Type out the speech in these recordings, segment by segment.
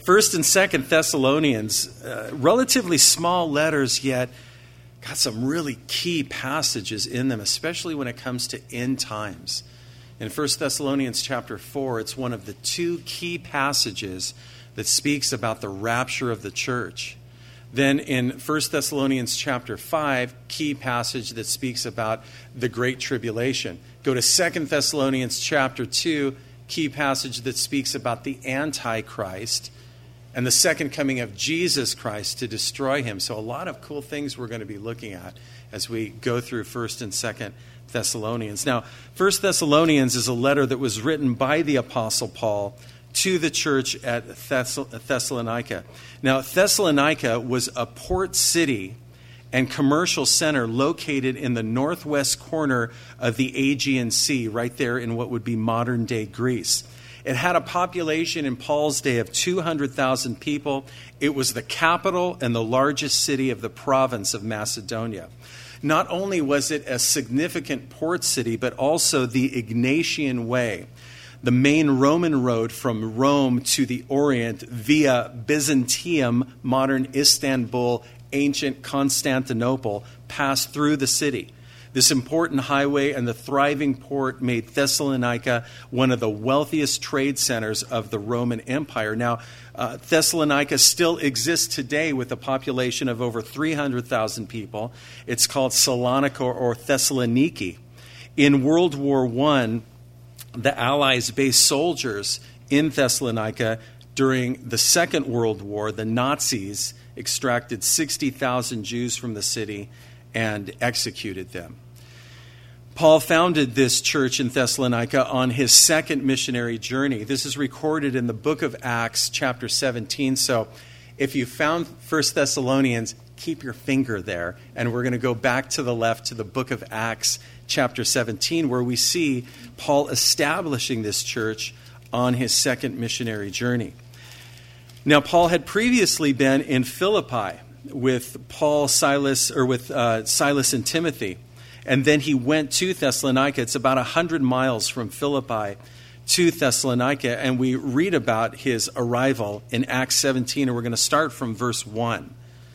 First and Second Thessalonians, relatively small letters, yet got some really key passages in them, especially when it comes to end times. In 1 Thessalonians chapter 4, it's one of the two key passages that speaks about the rapture of the church. Then in 1 Thessalonians chapter 5, key passage that speaks about the Great Tribulation. Go to 2 Thessalonians chapter 2, key passage that speaks about the Antichrist and the second coming of Jesus Christ to destroy him. So a lot of cool things we're going to be looking at as we go through 1 and 2 Thessalonians. Now, 1 Thessalonians is a letter that was written by the Apostle Paul to the church at Thessalonica. Now, Thessalonica was a port city and commercial center located in the northwest corner of the Aegean Sea, right there in what would be modern-day Greece. It had a population in Paul's day of 200,000 people. It was the capital and the largest city of the province of Macedonia. Not only was it a significant port city, but also the Egnatian Way, the main Roman road from Rome to the Orient via Byzantium, modern Istanbul, ancient Constantinople, passed through the city. This important highway and the thriving port made Thessalonica one of the wealthiest trade centers of the Roman Empire. Now, Thessalonica still exists today with a population of over 300,000 people. It's called Salonika or Thessaloniki. In World War I, the Allies based soldiers in Thessalonica during the Second World War. The Nazis extracted 60,000 Jews from the city and executed them. Paul founded this church in Thessalonica on his second missionary journey. This is recorded in the book of Acts, chapter 17. So if you found 1 Thessalonians, keep your finger there. And we're going to go back to the left to the book of Acts, chapter 17, where we see Paul establishing this church on his second missionary journey. Now, Paul had previously been in Philippi with Silas and Timothy. And then he went to Thessalonica. It's about 100 miles from Philippi to Thessalonica. And we read about his arrival in Acts 17. And we're going to start from verse 1,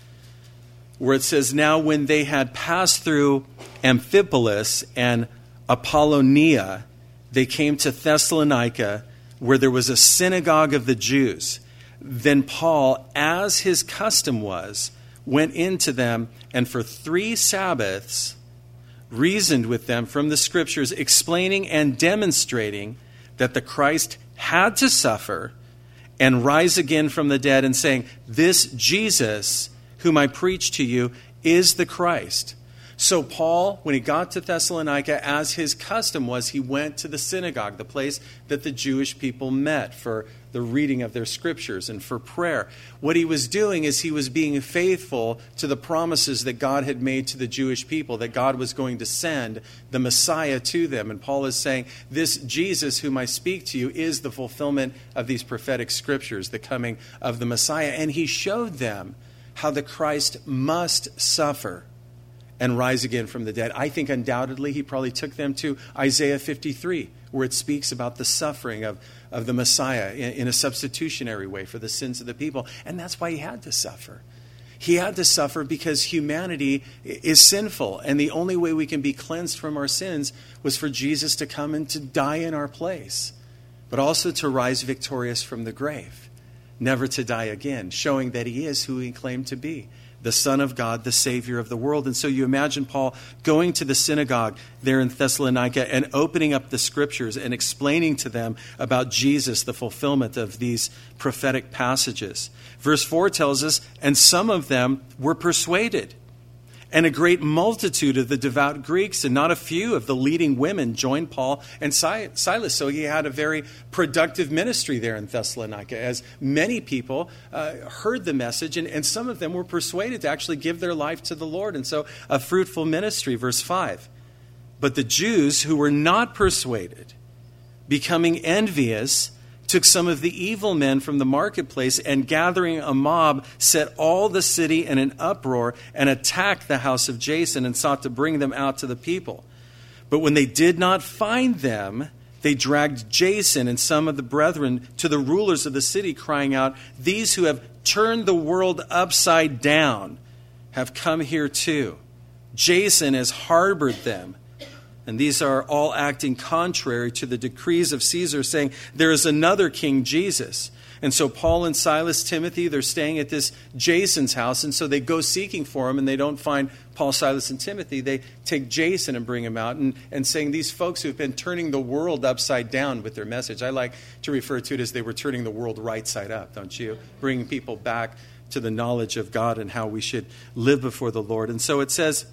where it says, "Now when they had passed through Amphipolis and Apollonia, they came to Thessalonica, where there was a synagogue of the Jews. Then Paul, as his custom was, went into them, and for 3 Sabbaths reasoned with them from the Scriptures, explaining and demonstrating that the Christ had to suffer and rise again from the dead, and saying, 'This Jesus whom I preach to you is the Christ.'" So Paul, when he got to Thessalonica, as his custom was, he went to the synagogue, the place that the Jewish people met for the reading of their scriptures and for prayer. What he was doing is he was being faithful to the promises that God had made to the Jewish people, that God was going to send the Messiah to them. And Paul is saying, "This Jesus whom I speak to you is the fulfillment of these prophetic scriptures, the coming of the Messiah." And he showed them how the Christ must suffer and rise again from the dead. I think undoubtedly he probably took them to Isaiah 53, where it speaks about the suffering of the Messiah in a substitutionary way for the sins of the people. And that's why he had to suffer. He had to suffer because humanity is sinful. And the only way we can be cleansed from our sins was for Jesus to come and to die in our place, but also to rise victorious from the grave, never to die again, showing that he is who he claimed to be, the Son of God, the Savior of the world. And so you imagine Paul going to the synagogue there in Thessalonica and opening up the scriptures and explaining to them about Jesus, the fulfillment of these prophetic passages. Verse 4 tells us, "And some of them were persuaded, and a great multitude of the devout Greeks and not a few of the leading women joined Paul and Silas." So he had a very productive ministry there in Thessalonica, as many people heard the message, and some of them were persuaded to actually give their life to the Lord. And so a fruitful ministry. Verse 5, "But the Jews who were not persuaded, becoming envious, took some of the evil men from the marketplace, and gathering a mob, set all the city in an uproar and attacked the house of Jason and sought to bring them out to the people. But when they did not find them, they dragged Jason and some of the brethren to the rulers of the city, crying out, "These who have turned the world upside down have come here too. Jason has harbored them. And these are all acting contrary to the decrees of Caesar, saying, there is another king, Jesus." And so Paul and Silas, Timothy, they're staying at this Jason's house. And so they go seeking for him, and they don't find Paul, Silas, and Timothy. They take Jason and bring him out and saying, these folks who've been turning the world upside down with their message. I like to refer to it as they were turning the world right side up, don't you? Bringing people back to the knowledge of God and how we should live before the Lord. And so it says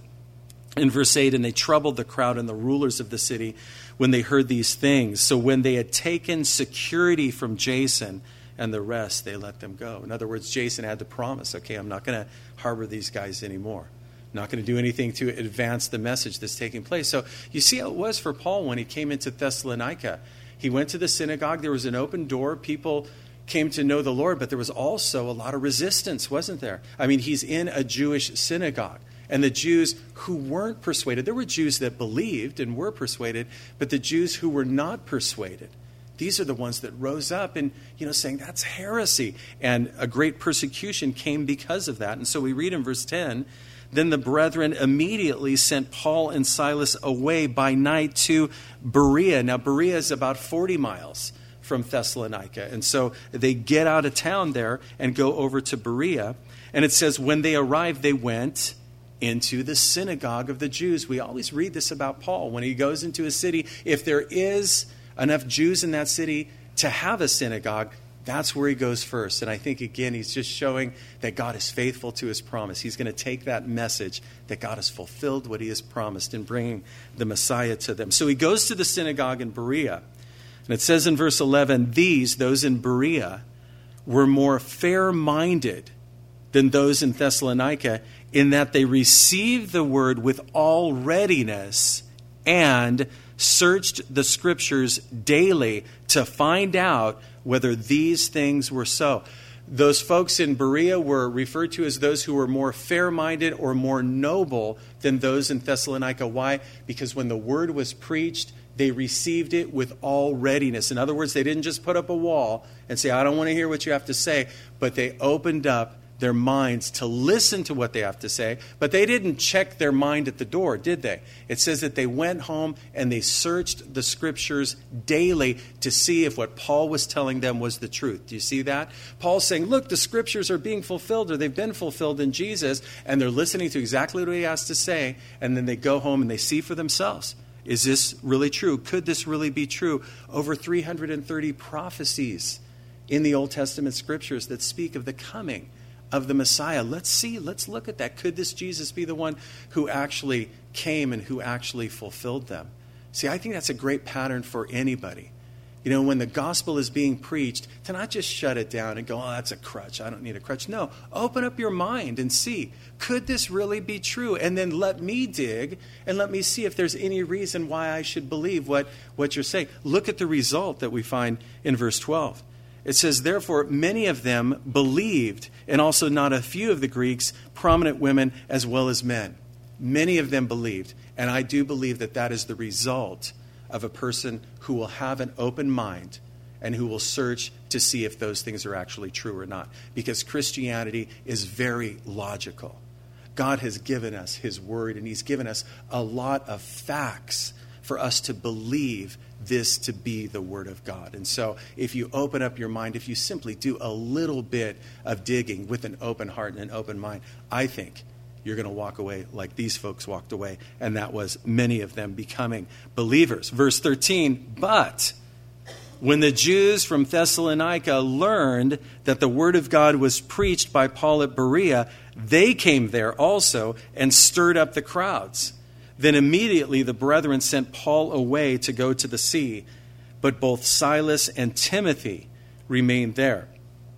in verse 8, "And they troubled the crowd and the rulers of the city when they heard these things. So when they had taken security from Jason and the rest, they let them go." In other words, Jason had the promise, okay, I'm not going to harbor these guys anymore. I'm not going to do anything to advance the message that's taking place. So you see how it was for Paul when he came into Thessalonica. He went to the synagogue. There was an open door. People came to know the Lord, but there was also a lot of resistance, wasn't there? I mean, he's in a Jewish synagogue. And the Jews who weren't persuaded, there were Jews that believed and were persuaded, but the Jews who were not persuaded, these are the ones that rose up and, saying that's heresy. And a great persecution came because of that. And so we read in verse 10, "Then the brethren immediately sent Paul and Silas away by night to Berea." Now, Berea is about 40 miles from Thessalonica. And so they get out of town there and go over to Berea. And it says, when they arrived, they went into the synagogue of the Jews. We always read this about Paul. When he goes into a city, if there is enough Jews in that city to have a synagogue, that's where he goes first. And I think, again, he's just showing that God is faithful to his promise. He's going to take that message that God has fulfilled what he has promised in bringing the Messiah to them. So he goes to the synagogue in Berea. And it says in verse 11, those in Berea, were more fair-minded than those in Thessalonica, in that they received the word with all readiness and searched the scriptures daily to find out whether these things were so. Those folks in Berea were referred to as those who were more fair-minded or more noble than those in Thessalonica. Why? Because when the word was preached, they received it with all readiness. In other words, they didn't just put up a wall and say, I don't want to hear what you have to say, but they opened up their minds to listen to what they have to say. But they didn't check their mind at the door, did they? It says that they went home and they searched the scriptures daily to see if what Paul was telling them was the truth. Do you see that? Paul's saying, look, the scriptures are being fulfilled, or they've been fulfilled in Jesus, and they're listening to exactly what he has to say, and then they go home and they see for themselves. Is this really true? Could this really be true? Over 330 prophecies in the Old Testament scriptures that speak of the coming of the Messiah. Let's look at that. Could this Jesus be the one who actually came and who actually fulfilled them? See, I think that's a great pattern for anybody. When the gospel is being preached, to not just shut it down and go, oh, that's a crutch. I don't need a crutch. No, open up your mind and see, could this really be true? And then let me dig and let me see if there's any reason why I should believe what you're saying. Look at the result that we find in verse 12. It says, therefore, many of them believed, and also not a few of the Greeks, prominent women as well as men. Many of them believed. And I do believe that that is the result of a person who will have an open mind and who will search to see if those things are actually true or not. Because Christianity is very logical. God has given us his word, and he's given us a lot of facts for us to believe this to be the word of God. And so if you open up your mind, if you simply do a little bit of digging with an open heart and an open mind, I think you're going to walk away like these folks walked away. And that was many of them becoming believers. Verse 13, but when the Jews from Thessalonica learned that the word of God was preached by Paul at Berea, they came there also and stirred up the crowds. Then immediately the brethren sent Paul away to go to the sea, but both Silas and Timothy remained there.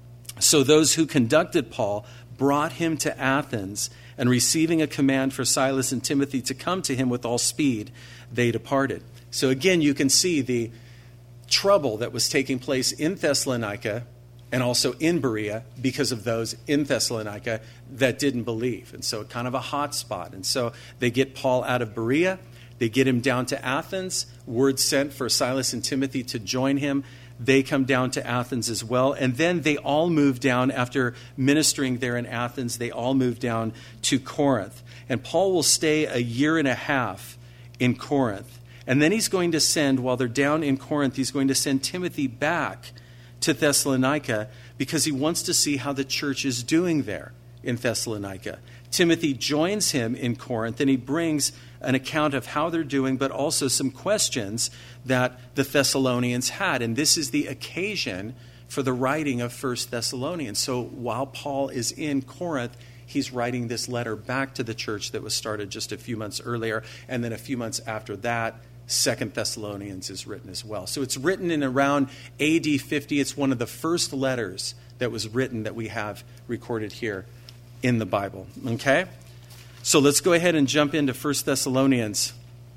So those who conducted Paul brought him to Athens, and receiving a command for Silas and Timothy to come to him with all speed, they departed. So again, you can see the trouble that was taking place in Thessalonica and also in Berea because of those in Thessalonica that didn't believe. And so kind of a hot spot. And so they get Paul out of Berea. They get him down to Athens. Word sent for Silas and Timothy to join him. They come down to Athens as well. And then they all move down, after ministering there in Athens, they all move down to Corinth. And Paul will stay a year and a half in Corinth. And then he's going to send, while they're down in Corinth, he's going to send Timothy back to Thessalonica because he wants to see how the church is doing there in Thessalonica. Timothy joins him in Corinth, and he brings an account of how they're doing, but also some questions that the Thessalonians had. And this is the occasion for the writing of 1 Thessalonians. So while Paul is in Corinth, he's writing this letter back to the church that was started just a few months earlier. And then a few months after that, 2 Thessalonians is written as well. So it's written in around AD 50. It's one of the first letters that was written that we have recorded here in the Bible. Okay? So let's go ahead and jump into 1 Thessalonians,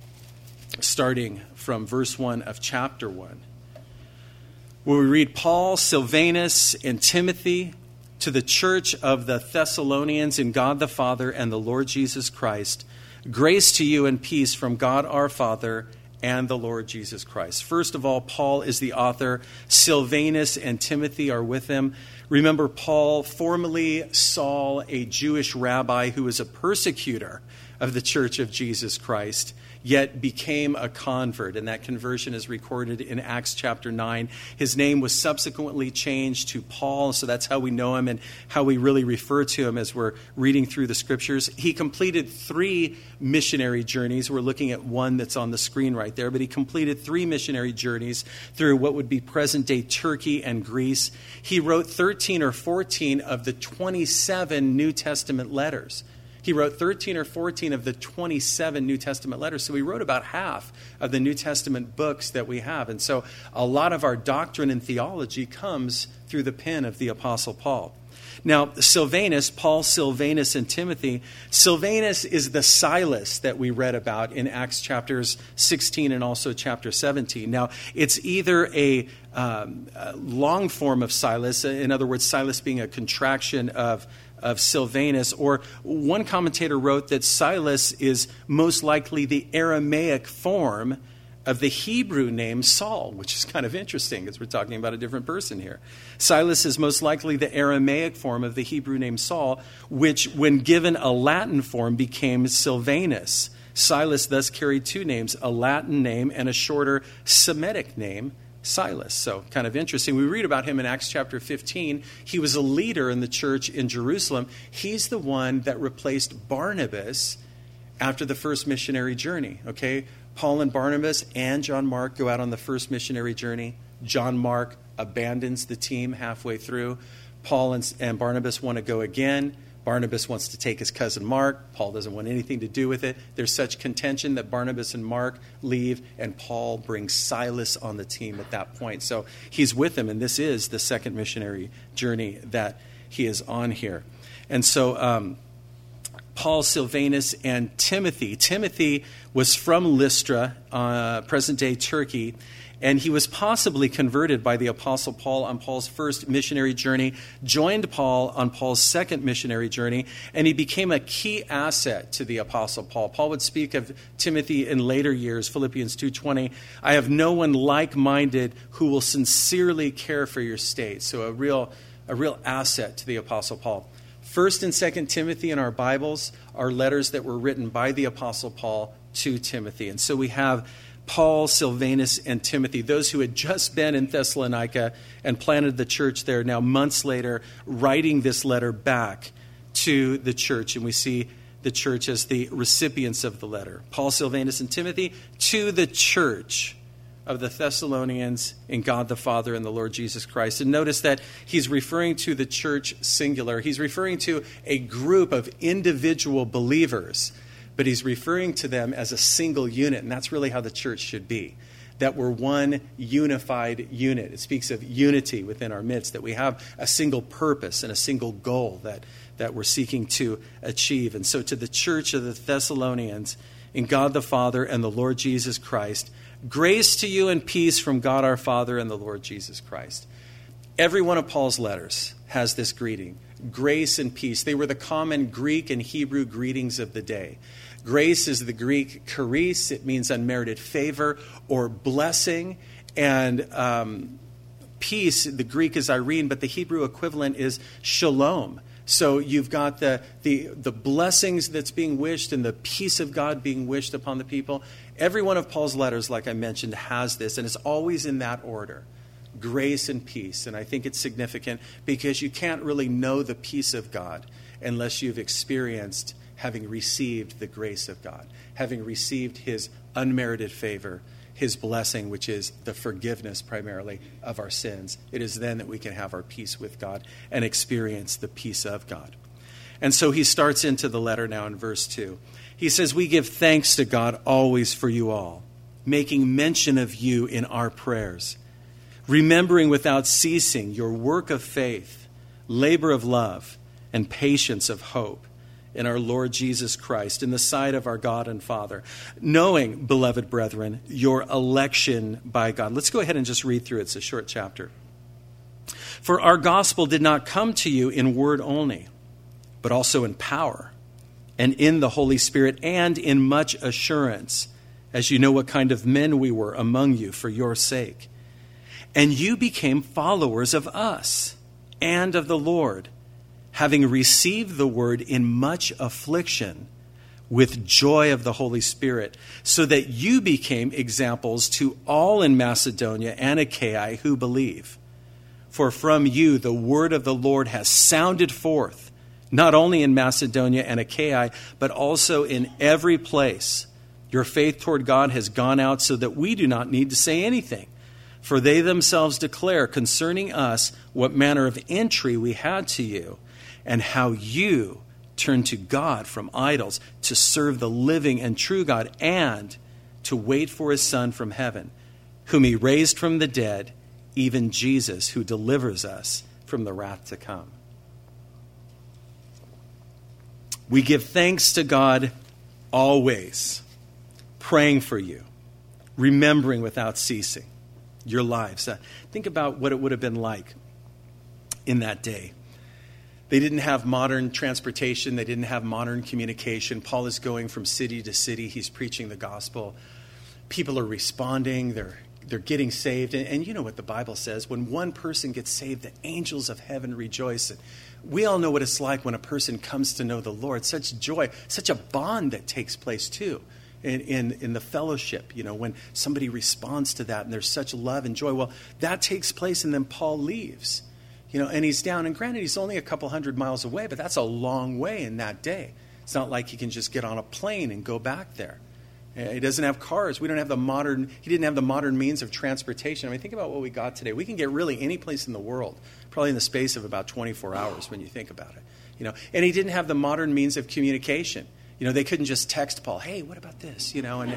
starting from verse 1 of chapter 1, where we read, Paul, Silvanus, and Timothy, to the church of the Thessalonians in God the Father and the Lord Jesus Christ, grace to you and peace from God our Father and the Lord Jesus Christ. First of all, Paul is the author. Silvanus and Timothy are with him. Remember, Paul, formerly Saul, a Jewish rabbi who was a persecutor of the church of Jesus Christ, yet became a convert. And that conversion is recorded in Acts chapter 9. His name was subsequently changed to Paul, so that's how we know him and how we really refer to him as we're reading through the scriptures. He completed 3 missionary journeys. We're looking at one that's on the screen right there, but he completed 3 missionary journeys through what would be present-day Turkey and Greece. He wrote 13 or 14 of the 27 New Testament letters. He wrote 13 or 14 of the 27 New Testament letters. So he wrote about half of the New Testament books that we have. And so a lot of our doctrine and theology comes through the pen of the Apostle Paul. Now, Silvanus, Paul, Silvanus, and Timothy. Silvanus is the Silas that we read about in Acts chapters 16 and also chapter 17. Now, it's either a long form of Silas, in other words, Silas being a contraction of Silvanus, or one commentator wrote that Silas is most likely the Aramaic form of the Hebrew name Saul, which is kind of interesting because we're talking about a different person here. Silas is most likely the Aramaic form of the Hebrew name Saul, which, when given a Latin form, became Silvanus. Silas thus carried 2 names, a Latin name and a shorter Semitic name, Silas. So kind of interesting. We read about him in Acts chapter 15. He was a leader in the church in Jerusalem. He's the one that replaced Barnabas after the first missionary journey. Okay, Paul and Barnabas and John Mark go out on the first missionary journey. John Mark abandons the team halfway through. Paul and Barnabas want to go again. Barnabas wants to take his cousin Mark. Paul doesn't want anything to do with it. There's such contention that Barnabas and Mark leave, and Paul brings Silas on the team at that point. So he's with them, and this is the second missionary journey that he is on here. And so Paul, Silvanus, and Timothy. Timothy was from Lystra, present-day Turkey, and he was possibly converted by the Apostle Paul on Paul's first missionary journey, joined Paul on Paul's second missionary journey, and he became a key asset to the Apostle Paul. Paul would speak of Timothy in later years, Philippians 2:20, I have no one like-minded who will sincerely care for your state. So a real asset to the Apostle Paul. 1 and 2 Timothy in our Bibles are letters that were written by the Apostle Paul to Timothy. And so we have Paul, Silvanus, and Timothy, those who had just been in Thessalonica and planted the church there, now months later, writing this letter back to the church. And we see the church as the recipients of the letter. Paul, Silvanus, and Timothy to the church of the Thessalonians in God the Father and the Lord Jesus Christ. And notice that he's referring to the church singular. He's referring to a group of individual believers, but he's referring to them as a single unit, and that's really how the church should be, that we're one unified unit. It speaks of unity within our midst, that we have a single purpose and a single goal that we're seeking to achieve. And so to the church of the Thessalonians in God the Father and the Lord Jesus Christ, grace to you and peace from God our Father and the Lord Jesus Christ. Every one of Paul's letters has this greeting, grace and peace. They were the common Greek and Hebrew greetings of the day. Grace is the Greek charis. It means unmerited favor or blessing. And peace, the Greek is irene, but the Hebrew equivalent is shalom. So you've got the blessings that's being wished and the peace of God being wished upon the people. Every one of Paul's letters, like I mentioned, has this, and it's always in that order. Grace and peace. And I think it's significant because you can't really know the peace of God unless you've experienced having received the grace of God, having received his unmerited favor, his blessing, which is the forgiveness primarily of our sins. It is then that we can have our peace with God and experience the peace of God. And so he starts into the letter now in verse 2. He says, we give thanks to God always for you all, making mention of you in our prayers, remembering without ceasing your work of faith, labor of love, and patience of hope in our Lord Jesus Christ, in the sight of our God and Father, knowing, beloved brethren, your election by God. Let's go ahead and just read through it. It's a short chapter. For our gospel did not come to you in word only, but also in power and in the Holy Spirit and in much assurance, as you know what kind of men we were among you for your sake. And you became followers of us and of the Lord, having received the word in much affliction with joy of the Holy Spirit, so that you became examples to all in Macedonia and Achaia who believe. For from you the word of the Lord has sounded forth, not only in Macedonia and Achaia, but also in every place. Your faith toward God has gone out so that we do not need to say anything. For they themselves declare concerning us what manner of entry we had to you, and how you turned to God from idols to serve the living and true God, and to wait for his Son from heaven, whom he raised from the dead, even Jesus, who delivers us from the wrath to come. We give thanks to God always, praying for you, remembering without ceasing your lives. Think about what it would have been like in that day. They didn't have modern transportation. They didn't have modern communication. Paul is going from city to city. He's preaching the gospel. People are responding. They're getting saved. And you know what the Bible says. When one person gets saved, the angels of heaven rejoice. And we all know what it's like when a person comes to know the Lord. Such joy, such a bond that takes place too in the fellowship. You know, when somebody responds to that and there's such love and joy. Well, that takes place and then Paul leaves. You know, and he's down, and granted, he's only a couple 100 miles away, but that's a long way in that day. It's not like he can just get on a plane and go back there. He doesn't have cars. He didn't have the modern means of transportation. I mean, think about what we got today. We can get really any place in the world, probably in the space of about 24 hours when you think about it. You know, and he didn't have the modern means of communication. You know, they couldn't just text Paul, hey, what about this? You know, and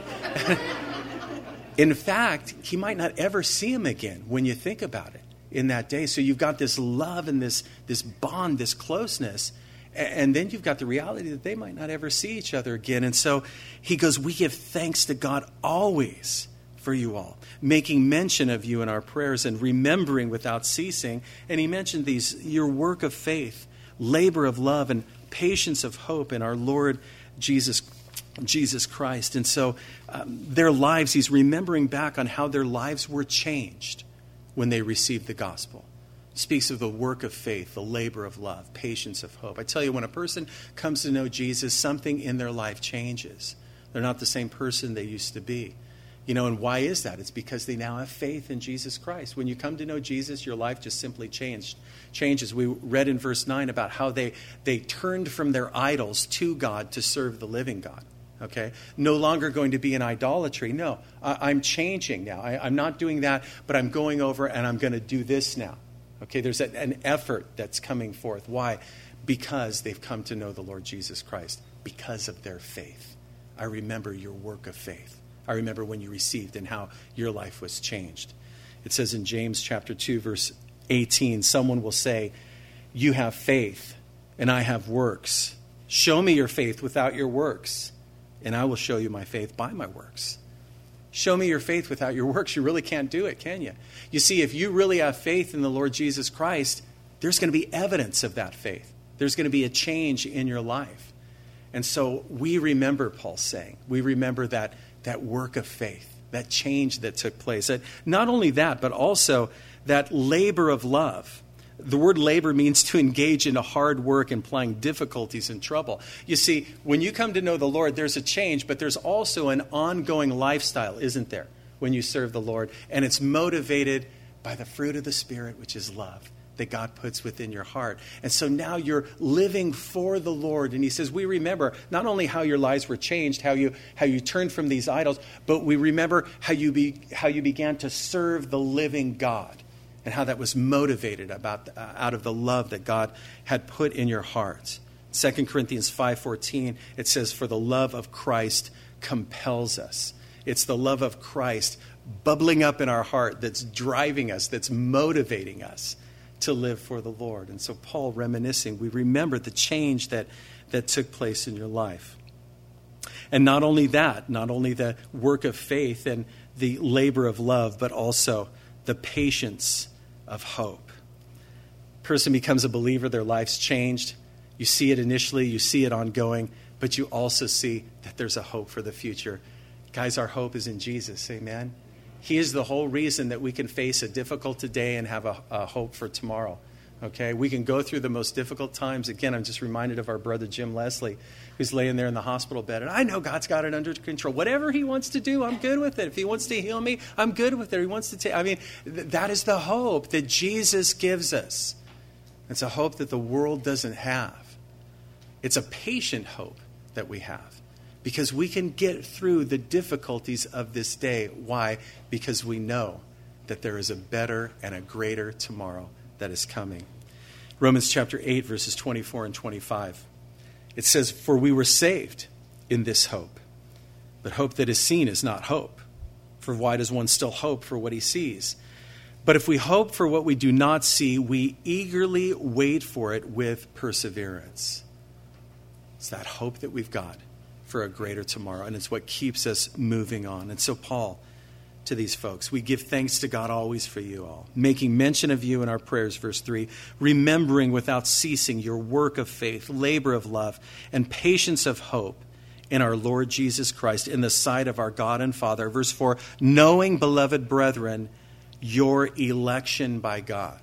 in fact, he might not ever see him again when you think about it. In that day. So you've got this love and this bond, this closeness, and then you've got the reality that they might not ever see each other again. And so he goes, we give thanks to God always for you all, making mention of you in our prayers and remembering without ceasing. And he mentioned your work of faith, labor of love, and patience of hope in our Lord Jesus Christ. And so their lives, he's remembering back on how their lives were changed when they received the gospel. He speaks of the work of faith, the labor of love, patience of hope. I tell you, when a person comes to know Jesus, something in their life changes. They're not the same person they used to be. You know, and why is that? It's because they now have faith in Jesus Christ. When you come to know Jesus, your life just simply changes. We read in verse 9 about how they turned from their idols to God to serve the living God. Okay, no longer going to be in idolatry. No, I'm changing now. I'm not doing that, but I'm going over and I'm going to do this now. Okay, there's an effort that's coming forth. Why? Because they've come to know the Lord Jesus Christ. Because of their faith. I remember your work of faith. I remember when you received and how your life was changed. It says in James chapter 2, verse 18, someone will say, you have faith and I have works. Show me your faith without your works, and I will show you my faith by my works. Show me your faith without your works. You really can't do it, can you? You see, if you really have faith in the Lord Jesus Christ, there's going to be evidence of that faith. There's going to be a change in your life. And so we remember, Paul's saying, we remember that work of faith, that change that took place. That not only that, but also that labor of love. The word labor means to engage in a hard work, implying difficulties and trouble. You see, when you come to know the Lord, there's a change, but there's also an ongoing lifestyle, isn't there, when you serve the Lord? And it's motivated by the fruit of the Spirit, which is love, that God puts within your heart. And so now you're living for the Lord. And he says, we remember not only how your lives were changed, how you turned from these idols, but we remember how you began to serve the living God, and how that was motivated out of the love that God had put in your heart. 2 Corinthians 5:14, it says, for the love of Christ compels us. It's the love of Christ bubbling up in our heart that's driving us, that's motivating us to live for the Lord. And so Paul reminiscing, we remember the change that took place in your life. And not only that, not only the work of faith and the labor of love, but also the patience of hope. Person becomes a believer, their life's changed. You see it initially, you see it ongoing, but you also see that there's a hope for the future. Guys, our hope is in Jesus, amen? He is the whole reason that we can face a difficult today and have a hope for tomorrow. Okay, we can go through the most difficult times. Again, I'm just reminded of our brother Jim Leslie, who's laying there in the hospital bed. And I know God's got it under control. Whatever he wants to do, I'm good with it. If he wants to heal me, I'm good with it. He wants to take, that is the hope that Jesus gives us. It's a hope that the world doesn't have. It's a patient hope that we have, because we can get through the difficulties of this day. Why? Because we know that there is a better and a greater tomorrow that is coming. Romans chapter 8, verses 24 and 25. It says, for we were saved in this hope. But hope that is seen is not hope. For why does one still hope for what he sees? But if we hope for what we do not see, we eagerly wait for it with perseverance. It's that hope that we've got for a greater tomorrow, and it's what keeps us moving on. And so Paul, to these folks, we give thanks to God always for you all, making mention of you in our prayers, verse 3, remembering without ceasing your work of faith, labor of love, and patience of hope in our Lord Jesus Christ, in the sight of our God and Father. Verse 4, knowing, beloved brethren, your election by God.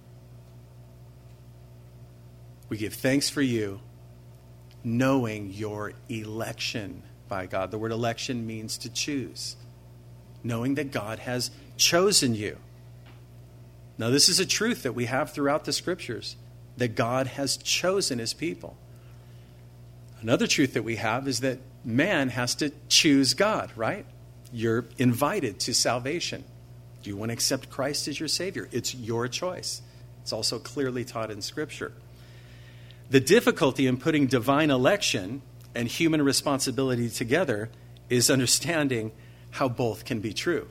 We give thanks for you, knowing your election by God. The word election means to choose. Knowing that God has chosen you. Now, this is a truth that we have throughout the Scriptures, that God has chosen his people. Another truth that we have is that man has to choose God, right? You're invited to salvation. Do you want to accept Christ as your Savior? It's your choice. It's also clearly taught in Scripture. The difficulty in putting divine election and human responsibility together is understanding how both can be true.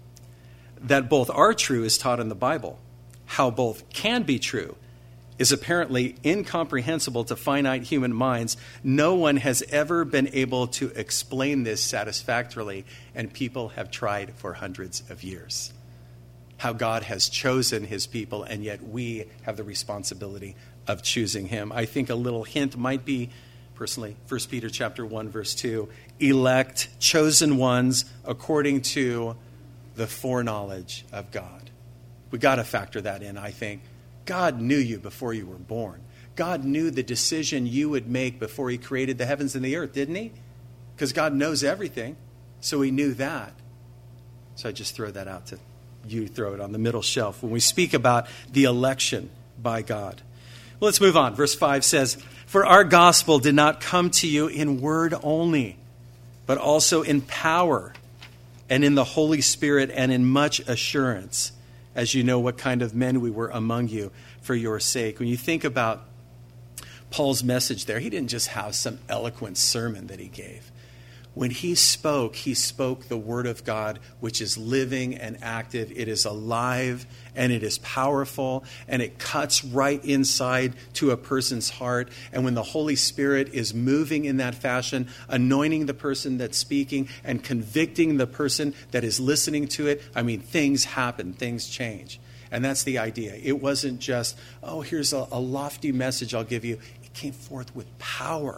That both are true is taught in the Bible. How both can be true is apparently incomprehensible to finite human minds. No one has ever been able to explain this satisfactorily, and people have tried for hundreds of years. How God has chosen his people, and yet we have the responsibility of choosing him. I think a little hint might be, personally, 1 Peter chapter 1, verse 2, elect, chosen ones according to the foreknowledge of God. We got to factor that in, I think. God knew you before you were born. God knew the decision you would make before he created the heavens and the earth, didn't he? Because God knows everything, so he knew that. So I just throw that out to you, throw it on the middle shelf when we speak about the election by God. Well, let's move on. Verse 5 says, for our gospel did not come to you in word only, but also in power and in the Holy Spirit and in much assurance, as you know what kind of men we were among you for your sake. When you think about Paul's message there, he didn't just have some eloquent sermon that he gave. When he spoke the word of God, which is living and active. It is alive and it is powerful and it cuts right inside to a person's heart. And when the Holy Spirit is moving in that fashion, anointing the person that's speaking and convicting the person that is listening to it, things happen, things change. And that's the idea. It wasn't just, here's a lofty message I'll give you. It came forth with power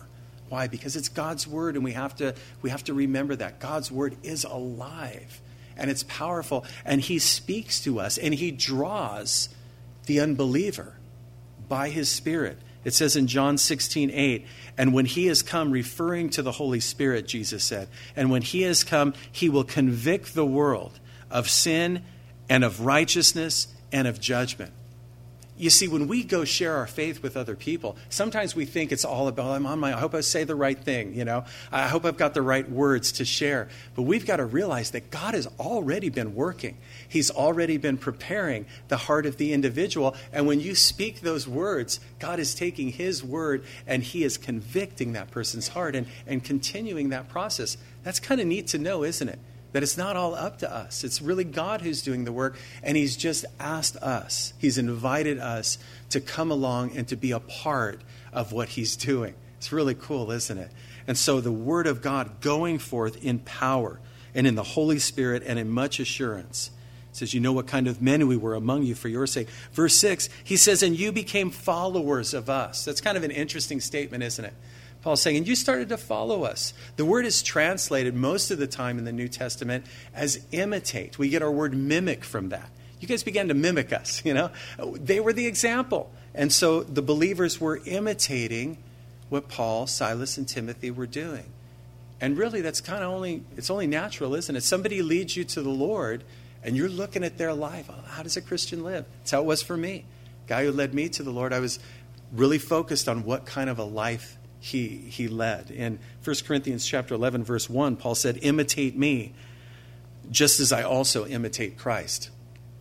Why? Because it's God's word, and we have to remember that. God's word is alive, and it's powerful, and he speaks to us, and he draws the unbeliever by his Spirit. It says in John 16:8, and when he has come, referring to the Holy Spirit, Jesus said, and when he has come, he will convict the world of sin and of righteousness and of judgment. You see, when we go share our faith with other people, sometimes we think it's all about, I hope I say the right thing, I hope I've got the right words to share. But we've got to realize that God has already been working. He's already been preparing the heart of the individual. And when you speak those words, God is taking his word and he is convicting that person's heart and continuing that process. That's kind of neat to know, isn't it? That it's not all up to us. It's really God who's doing the work, and he's just asked us. He's invited us to come along and to be a part of what he's doing. It's really cool, isn't it? And so the word of God going forth in power and in the Holy Spirit and in much assurance. It says, you know what kind of men we were among you for your sake. Verse 6, he says, and you became followers of us. That's kind of an interesting statement, isn't it? Paul's saying, and you started to follow us. The word is translated most of the time in the New Testament as imitate. We get our word mimic from that. You guys began to mimic us, They were the example. And so the believers were imitating what Paul, Silas, and Timothy were doing. And really, that's kind of it's only natural, isn't it? Somebody leads you to the Lord, and you're looking at their life. Oh, how does a Christian live? That's how it was for me. Guy who led me to the Lord, I was really focused on what kind of a life he led. In 1 Corinthians chapter 11, verse 1, Paul said, imitate me, just as I also imitate Christ.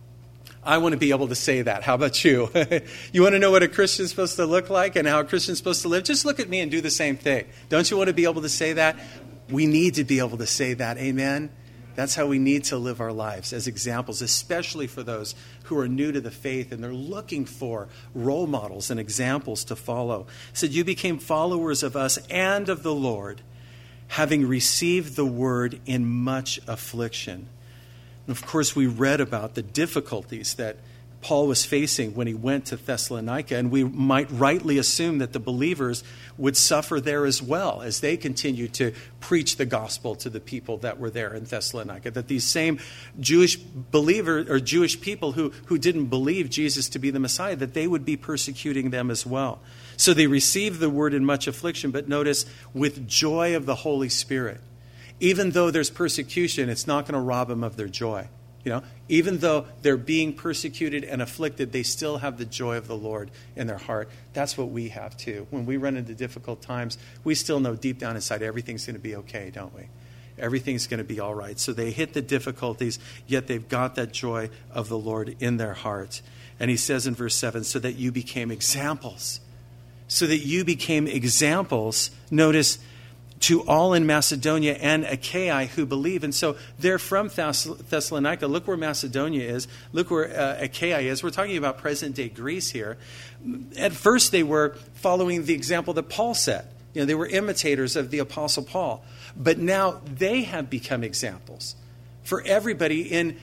I want to be able to say that. How about you? You want to know what a Christian's supposed to look like and how a Christian's supposed to live? Just look at me and do the same thing. Don't you want to be able to say that? We need to be able to say that. Amen? That's how we need to live our lives, as examples, especially for those who are new to the faith and they're looking for role models and examples to follow. It said, you became followers of us and of the Lord, having received the word in much affliction. And of course, we read about the difficulties that Paul was facing when he went to Thessalonica, and we might rightly assume that the believers would suffer there as well as they continued to preach the gospel to the people that were there in Thessalonica, that these same Jewish believers or Jewish people who didn't believe Jesus to be the Messiah, that they would be persecuting them as well. So they received the word in much affliction, but notice, with joy of the Holy Spirit. Even though there's persecution, it's not going to rob them of their joy. Even though they're being persecuted and afflicted, they still have the joy of the Lord in their heart. That's what we have too. When we run into difficult times, we still know deep down inside everything's going to be okay, don't we? Everything's going to be all right. So they hit the difficulties, yet they've got that joy of the Lord in their heart. And he says in verse 7, so that you became examples. So that you became examples. Notice, to all in Macedonia and Achaia who believe. And so they're from Thessalonica. Look where Macedonia is. Look where Achaia is. We're talking about present-day Greece here. At first, they were following the example that Paul set. They were imitators of the Apostle Paul. But now they have become examples for everybody in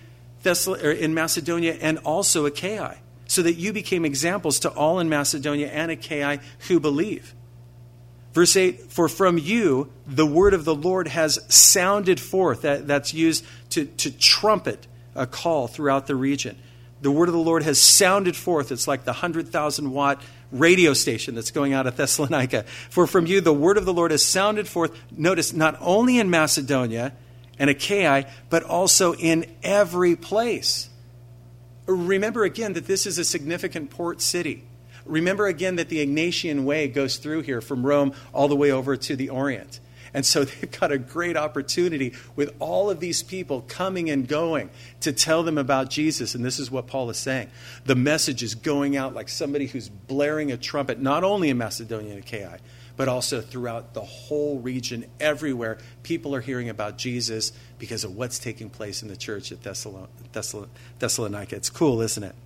Macedonia and also Achaia, so that you became examples to all in Macedonia and Achaia who believe. Verse 8, for from you the word of the Lord has sounded forth. That's used to trumpet a call throughout the region. The word of the Lord has sounded forth. It's like the 100,000 watt radio station that's going out of Thessalonica. For from you the word of the Lord has sounded forth. Notice, not only in Macedonia and Achaia, but also in every place. Remember again that this is a significant port city. Remember again that the Ignatian Way goes through here from Rome all the way over to the Orient. And so they've got a great opportunity with all of these people coming and going to tell them about Jesus. And this is what Paul is saying. The message is going out like somebody who's blaring a trumpet, not only in Macedonia and Achaia, but also throughout the whole region, everywhere. People are hearing about Jesus because of what's taking place in the church at Thessalonica. It's cool, isn't it?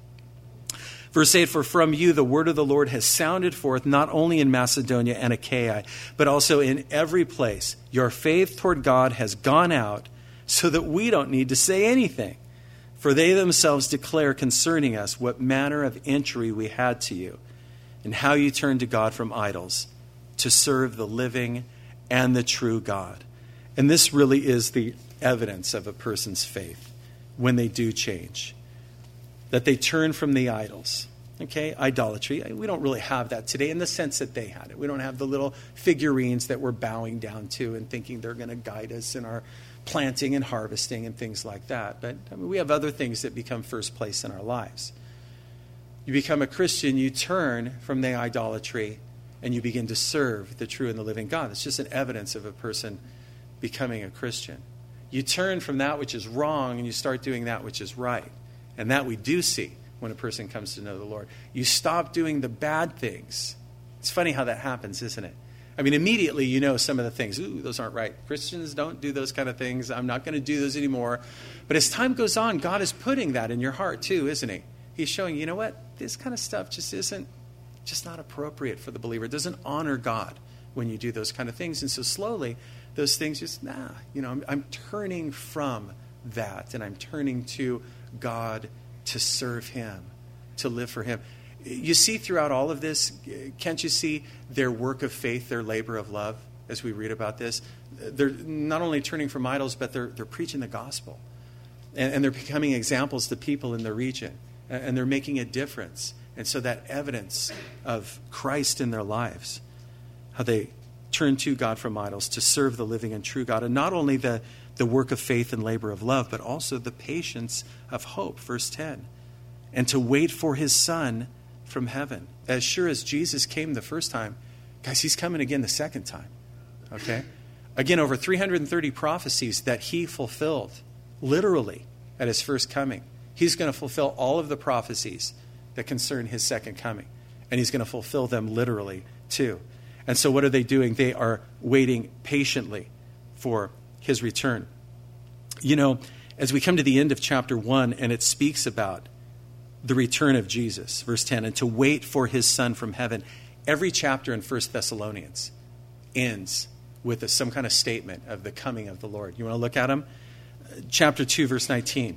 Verse 8, for from you the word of the Lord has sounded forth, not only in Macedonia and Achaia, but also in every place. Your faith toward God has gone out, so that we don't need to say anything. For they themselves declare concerning us what manner of entry we had to you, and how you turned to God from idols to serve the living and the true God. And this really is the evidence of a person's faith when they do change, that they turn from the idols. Okay, idolatry. We don't really have that today in the sense that they had it. We don't have the little figurines that we're bowing down to and thinking they're going to guide us in our planting and harvesting and things like that. But we have other things that become first place in our lives. You become a Christian, you turn from the idolatry, and you begin to serve the true and the living God. It's just an evidence of a person becoming a Christian. You turn from that which is wrong and you start doing that which is right. And that we do see when a person comes to know the Lord. You stop doing the bad things. It's funny how that happens, isn't it? I mean, immediately you know some of the things. Ooh, those aren't right. Christians don't do those kind of things. I'm not going to do those anymore. But as time goes on, God is putting that in your heart too, isn't he? He's showing, you know what? This kind of stuff just not appropriate for the believer. It doesn't honor God when you do those kind of things. And so slowly, those things just, I'm turning from that. And I'm turning to God to serve him, to live for him. You see throughout all of this, can't you see their work of faith, their labor of love, as we read about this? They're not only turning from idols, but they're preaching the gospel. And they're becoming examples to people in the region. And they're making a difference. And so that evidence of Christ in their lives, how they turn to God from idols to serve the living and true God. And not only the work of faith and labor of love, but also the patience of hope, verse 10. And to wait for his Son from heaven. As sure as Jesus came the first time, guys, he's coming again the second time. Okay? Again, over 330 prophecies that he fulfilled, literally, at his first coming. He's going to fulfill all of the prophecies that concern his second coming. And he's going to fulfill them literally, too. And so what are they doing? They are waiting patiently for his return. You know, as we come to the end of chapter 1, and it speaks about the return of Jesus, verse 10, and to wait for his Son from heaven, every chapter in 1 Thessalonians ends with some kind of statement of the coming of the Lord. You want to look at them? Chapter 2, verse 19.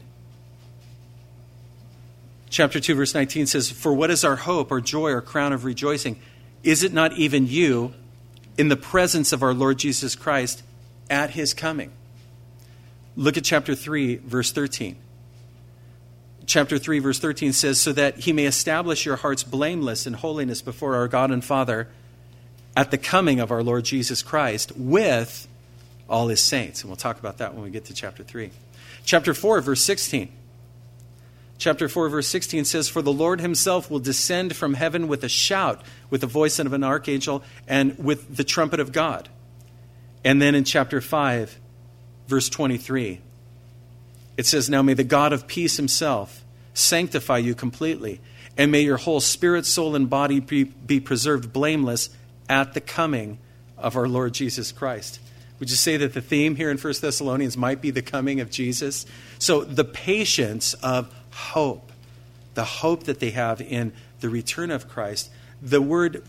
Chapter 2, verse 19 says, "For what is our hope, our joy, our crown of rejoicing? Is it not even you in the presence of our Lord Jesus Christ at his coming?" Look at chapter 3, verse 13. Chapter 3, verse 13 says, "So that he may establish your hearts blameless in holiness before our God and Father at the coming of our Lord Jesus Christ with all his saints." And we'll talk about that when we get to chapter 3. Chapter 4, verse 16. Chapter 4, verse 16 says, "For the Lord himself will descend from heaven with a shout, with the voice of an archangel, and with the trumpet of God." And then in chapter 5, verse 23, it says, "Now may the God of peace himself sanctify you completely, and may your whole spirit, soul, and body be preserved blameless at the coming of our Lord Jesus Christ." Would you say that the theme here in 1 Thessalonians might be the coming of Jesus? So the patience of hope, the hope that they have in the return of Christ. The word,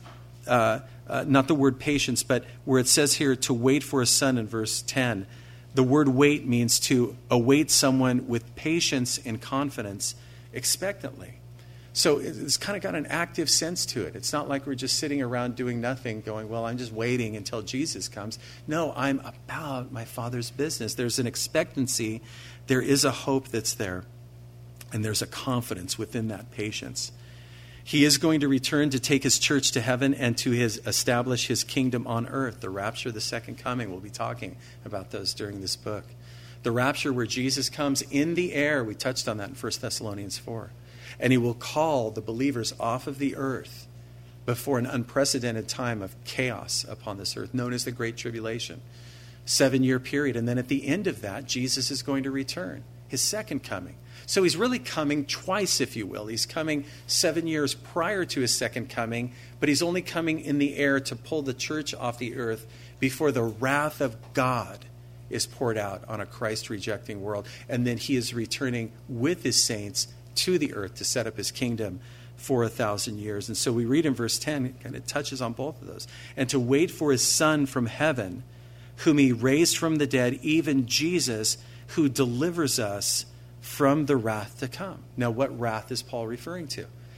not the word patience, but where it says here to wait for a son in verse 10, the word wait means to await someone with patience and confidence expectantly. So it's kind of got an active sense to it. It's not like we're just sitting around doing nothing going, well, I'm just waiting until Jesus comes. No, I'm about my Father's business. There's an expectancy. There is a hope that's there. And there's a confidence within that patience. He is going to return to take his church to heaven and to establish his kingdom on earth. The rapture, the second coming. We'll be talking about those during this book. The rapture where Jesus comes in the air. We touched on that in 1 Thessalonians 4. And he will call the believers off of the earth before an unprecedented time of chaos upon this earth, known as the Great Tribulation. 7-year period. And then at the end of that, Jesus is going to return, his second coming. So he's really coming twice, if you will. He's coming 7 years prior to his second coming, but he's only coming in the air to pull the church off the earth before the wrath of God is poured out on a Christ-rejecting world. And then he is returning with his saints to the earth to set up his kingdom for 1,000 years. And so we read in verse 10, and it touches on both of those. "And to wait for his Son from heaven, whom he raised from the dead, even Jesus, who delivers us from the wrath to come." Now, what wrath is Paul referring to?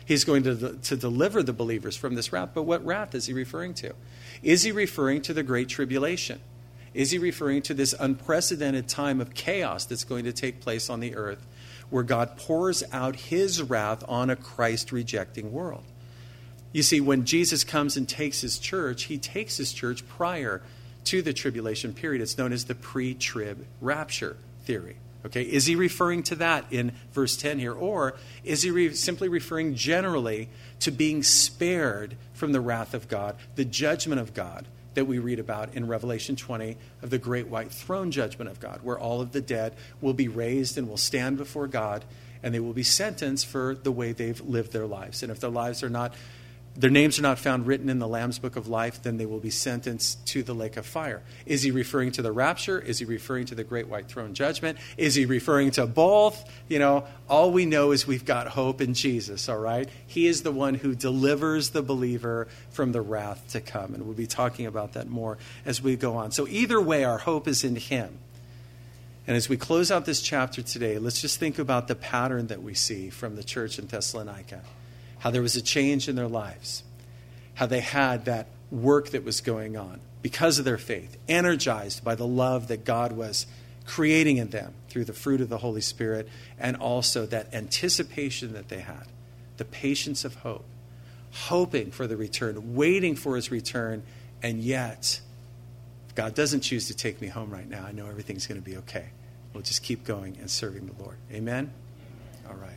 He's going to deliver the believers from this wrath. But what wrath is he referring to? Is he referring to the Great Tribulation? Is he referring to this unprecedented time of chaos that's going to take place on the earth, where God pours out his wrath on a Christ-rejecting world? You see, when Jesus comes and takes his church, he takes his church prior to the tribulation period. It's known as the pre-trib rapture theory. Okay, is he referring to that in verse 10 here? Or is he simply referring generally to being spared from the wrath of God, the judgment of God that we read about in Revelation 20 of the great white throne judgment of God, where all of the dead will be raised and will stand before God, and they will be sentenced for the way they've lived their lives. And if their names are not found written in the Lamb's Book of Life, then they will be sentenced to the lake of fire. Is he referring to the rapture? Is he referring to the great white throne judgment? Is he referring to both? All we know is we've got hope in Jesus, all right? He is the one who delivers the believer from the wrath to come. And we'll be talking about that more as we go on. So either way, our hope is in him. And as we close out this chapter today, let's just think about the pattern that we see from the church in Thessalonica. How there was a change in their lives, how they had that work that was going on because of their faith, energized by the love that God was creating in them through the fruit of the Holy Spirit, and also that anticipation that they had, the patience of hope, hoping for the return, waiting for his return, and yet, if God doesn't choose to take me home right now, I know everything's going to be okay. We'll just keep going and serving the Lord. Amen? All right.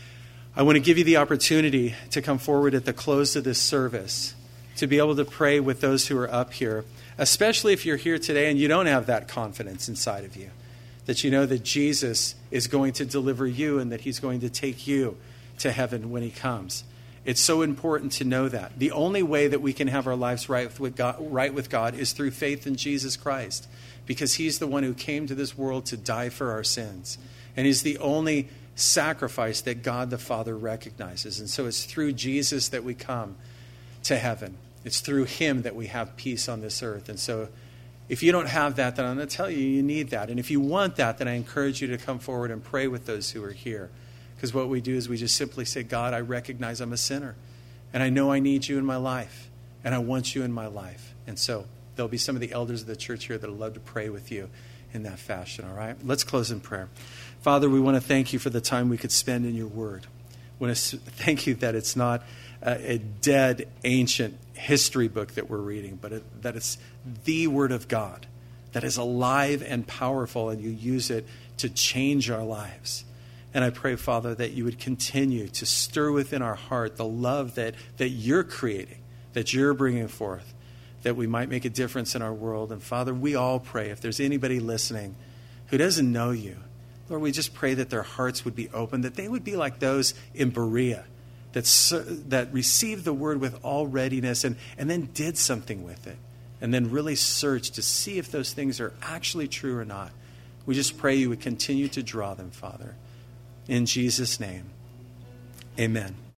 I want to give you the opportunity to come forward at the close of this service to be able to pray with those who are up here, especially if you're here today and you don't have that confidence inside of you, that you know that Jesus is going to deliver you and that he's going to take you to heaven when he comes. It's so important to know that. The only way that we can have our lives right with God is through faith in Jesus Christ, because he's the one who came to this world to die for our sins. And he's the only sacrifice that God the Father recognizes. And so it's through Jesus that we come to heaven. It's through him that we have peace on this earth. And so if you don't have that, then I'm going to tell you need that. And if you want that, then I encourage you to come forward and pray with those who are here. Because what we do is we just simply say, God, I recognize I'm a sinner. And I know I need you in my life. And I want you in my life. And so there'll be some of the elders of the church here that would love to pray with you in that fashion, all right? Let's close in prayer. Father, we want to thank you for the time we could spend in your word. We want to thank you that it's not a dead, ancient history book that we're reading, but that it's the word of God that is alive and powerful, and you use it to change our lives. And I pray, Father, that you would continue to stir within our heart the love that you're creating, that you're bringing forth, that we might make a difference in our world. And Father, we all pray, if there's anybody listening who doesn't know you, Lord, we just pray that their hearts would be open, that they would be like those in Berea that received the word with all readiness and then did something with it, and then really searched to see if those things are actually true or not. We just pray you would continue to draw them, Father. In Jesus' name, amen.